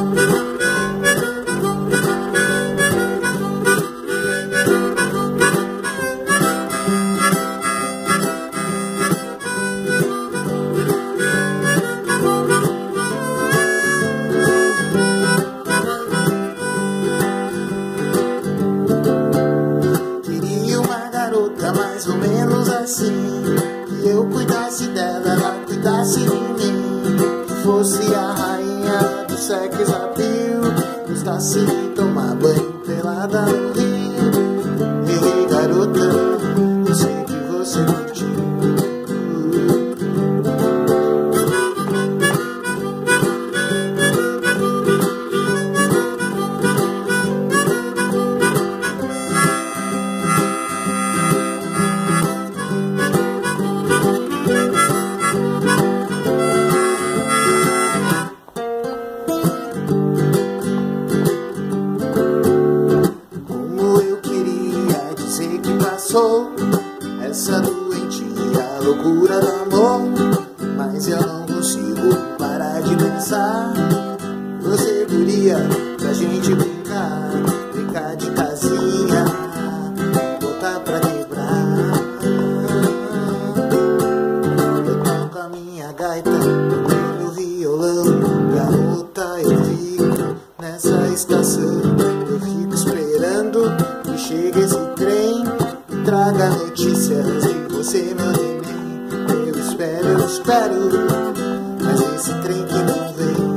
Mais ou menos assim, que eu cuidasse dela, ela cuidasse de mim, que fosse a rainha do sex appeal, gostasse de tomar banho pelada no rio. Ei, garota, eu sei que você curtiu. Essa doentia loucura do amor, mas eu não consigo parar de pensar. Você viria pra gente brincar de casinha, voltar pra quebrar. Eu toco a minha gaita no violão, garota, eu fico nessa estação, eu fico esperando que chegue esse trem. Traga notícias de você, meu neném. Eu espero, mas esse trem que não vem.